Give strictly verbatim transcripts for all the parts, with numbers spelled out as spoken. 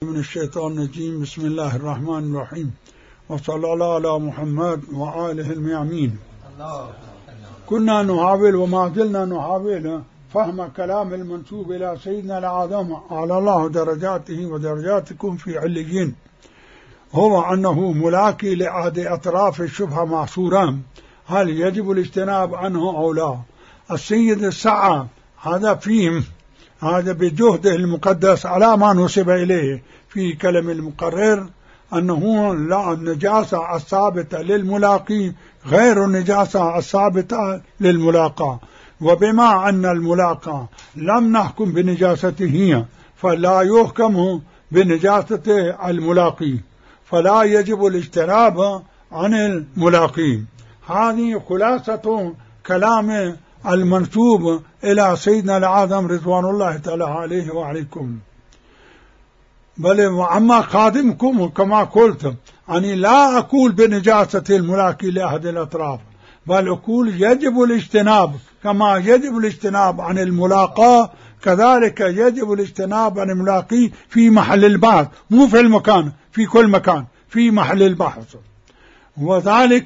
من الشيطان الرجيم. بسم الله الرحمن الرحيم، وصلى الله على محمد وآله الميامين. كنا نحاول وما زلنا نحاول فهم كلام المنسوب إلى سيدنا الأعظم على الله درجاته ودرجاتكم في عليين، هو أنه ملاقي لأحد أطراف الشبهة معصورا، هل يجب الاجتناب عنه أو لا؟ السيد السعى هذا فيهم هذا بجهده المقدس على ما نسب إليه في كلام المقرر أنه لا النجاسة الثابتة للملاقي غير النجاسة الثابتة للملاقى، وبما أن الملاقى لم نحكم بنجاسته فلا يحكم بنجاسة الملاقي، فلا يجب الاجتناب عن الملاقي. هذه خلاصة كلام المنسوب إلى سيدنا الأعظم رضوان الله تعالى عليه وعليكم. بل وأما خادمكم كما قلت أني لا أقول بنجاسة الملاقي لأحد الأطراف، بل أقول يجب الاجتناب كما يجب الاجتناب عن الملاقاة، كذلك يجب الاجتناب عن الملاقي في محل البحث، مو في المكان، في كل مكان في محل البحث. وذلك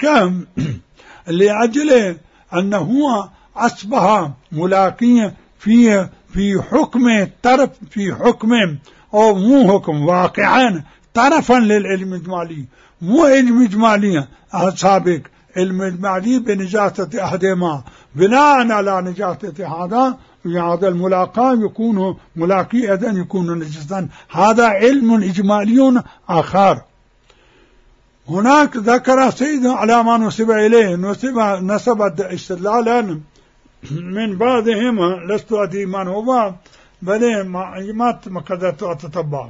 لأجل أنه أصبح ملاقي في في حكم طرف، في حكم أو مو حكم واقعا طرفا للعلم الإجمالي، مو علم إجمالي سابق، علم إجمالي بنجاسة أحدهما بناء على نجاسة هذا هذا الملاقى يكون ملاقي أيضا يكون نجسا، هذا علم إجمالي آخر. هناك ذكر سيدنا على ما نسب إليه نسب نسب استدلالا من بعضهم، لست أدري من هو، بل ما قدرت أتتبع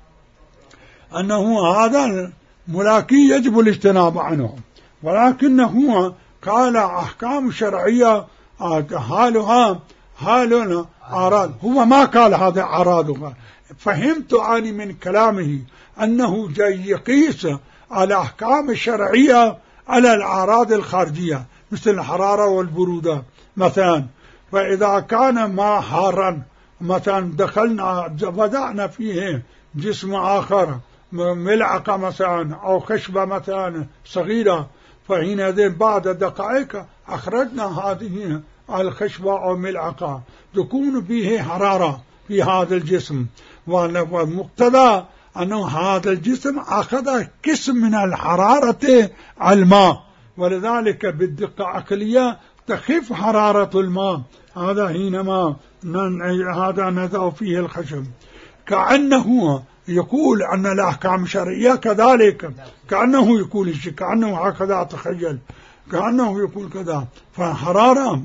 أنه هذا الملاقي يجب الاجتناب عنه، ولكنه قال أحكام شرعية حالها حال أعراض، هو ما قال هذا أعراضها. فهمت أني من كلامه أنه جاي يقيس الأحكام الشرعية على الأعراض الخارجية مثل الحرارة والبرودة مثلا، فإذا كان ما حارا مثلا دخلنا وضعنا فيه جسم آخر ملعقة مثلا أو خشبة مثلا صغيرة، فحينئذ بعد دقائق أخرجنا هذه الخشبة أو ملعقة تكون فيه حرارة في هذا الجسم، والمقتضى أنه هذا الجسم أخذ قسم من الحرارة الماء، ولذلك بالدقة عقلية تخف حرارة الماء هذا حينما هذا نضع فيه الخشب. كأنه يقول أن الأحكام الشرعية كذلك، كأنه يقول الشيء، كأنه هكذا أتخيل، كأنه يقول كذا، فحرارة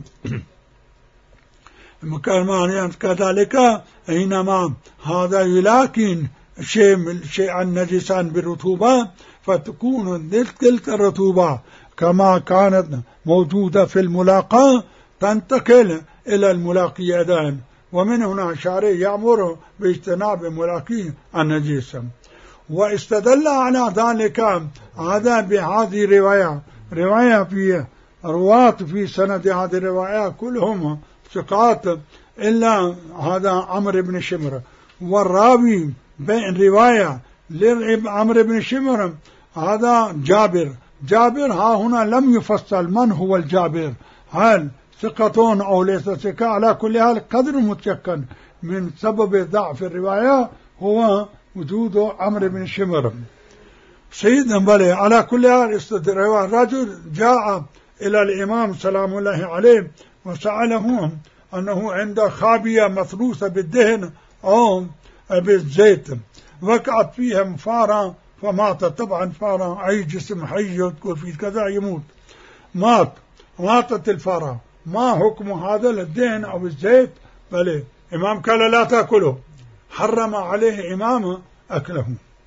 كذلك حينما هذا يلاكن شيء شيئا نجسا بالرطوبة فتكون تلك الرطوبة كما كانت موجودة في الملاقاة تنتقل إلى الملاقي أيضا، ومن هنا الشارع يأمر باجتناب ملاقي النجس. واستدل على ذلك هذا بهذه الرواية، رواية في رواة في سند هذه الرواية كلهم ثقات إلا هذا عمرو بن شمر، والراوي بين رواية لعمرو بن شمر هذا جابر. جابر ها هنا لم يفصل من هو الجابر، هل ثقة أو ليس ثقة، على كل حال قدر متيقن من سبب ضعف الرواية هو وجود عمرو بن شمر. سيدنا بلي على كل حال رجل جاء إلى الإمام سلام الله عليه وسأله أنه عند خابية مثروسة بالدهن أو بالزيت وقعت فيها فارة فمات. طبعا فارة أي جسم حي يذكر في كذا يموت، مات ماتت الفارة، ما حكم هذا الدهن أو الزيت؟ بل إمام قال لا تأكله، حرم عليه إمام أكله،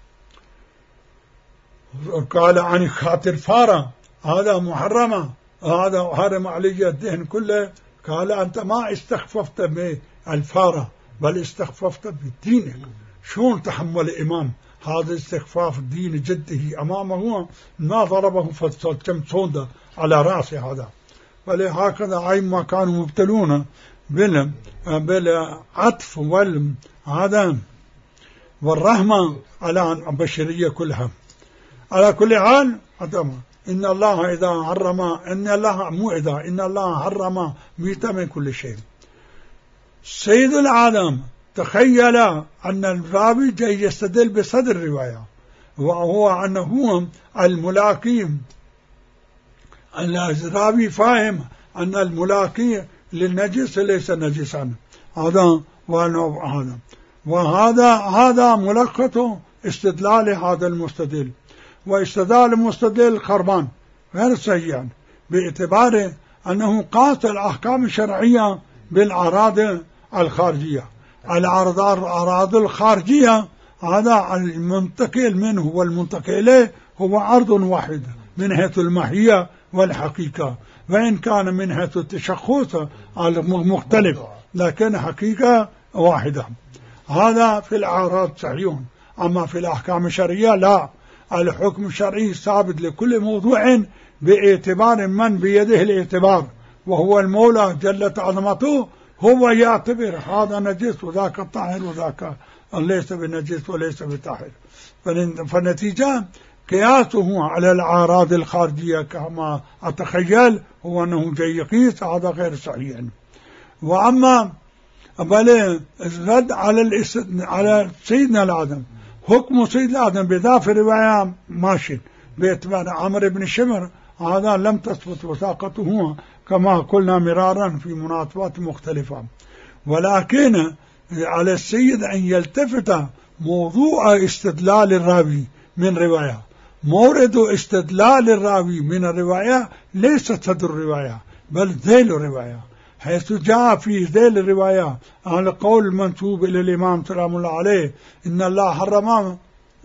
قال عن خاطر فارة هذا محرمة، هذا حرم عليه الدهن كله. قال أنت ما استخففت بالفارة بل استخففت بدينك. شون تحمل إمام هذا استخفاف دين جده أمامه؟ ما ضربه فتشم صودا على رأسه هذا. فلهكذا أي ما كانوا مبتلون بالعطف والهذا والرحمة على البشرية كلها. على كل حال إن الله إذا حرم إن الله مو إذا إن الله حرم ميتة من كل شيء. سيد العالم تخيل أن الراوي جاي يستدل بصدر الرواية، وهو أنه الملاقي، الراوي فاهم أن الملاقي للنجس ليس نجسا. هذا هذا وهذا هذا ملخص استدلال هذا المستدل. واستدلال المستدل خربان غير صحيح باعتبار أنه قاس الأحكام الشرعية بالأعراض الخارجية. الأعراض الخارجية هذا المنتقل منه والمنتقل إليه هو عرض واحد من حيث الماهية والحقيقة، وإن كان من حيث التشخص مختلف لكن حقيقة واحدة. هذا في الأعراض صحيح، أما في الأحكام الشرعية لا. الحكم الشرعي ثابت لكل موضوع باعتبار من بيده الاعتبار، وهو المولى جلت عظمته، هو يعتبر هذا نجس وذاك طاهر وذاك ليس بنجس وليس بطاهر. فالنتيجة قياسه على الأعراض الخارجية كما أتخيل هو أنه جاي يقيس، هذا غير صحيح. وأما بل رد على على سيدنا الآدم، حكم سيدنا الآدم بذا في رواية ماشي باعتبار عمرو بن شمر، هذا لم تثبت وثاقته كما قلنا مرارا في مناسبات مختلفة. ولكن على السيد أن يلتفت موضوع استدلال الراوي من رواية. مورد استدلال الراوي من الرواية ليس صدر الرواية بل ذيل الرواية، حيث جاء في ذيل الرواية على قول المنسوب إلى الإمام سلام الله عليه إن الله حرم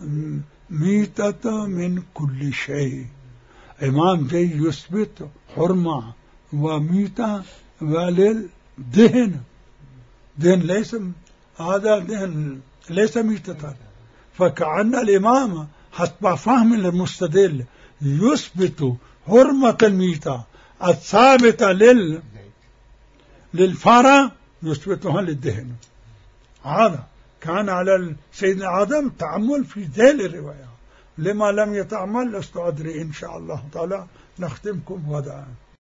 ميتة من كل شيء. إمام جاي يثبت حرمة وميتة وللدهن. دهن ليس هذا دهن ليس ميتة، فكأن الإمام حسب فهم المستدل يثبت حرمة الميتة الثابتة لل للفارة يثبتها للدهن. هذا كان على سيدنا آدم تعمل في ذيل الرواية، لما لم يتعمل لست أدري. إن شاء الله تعالى نختمكم غدا.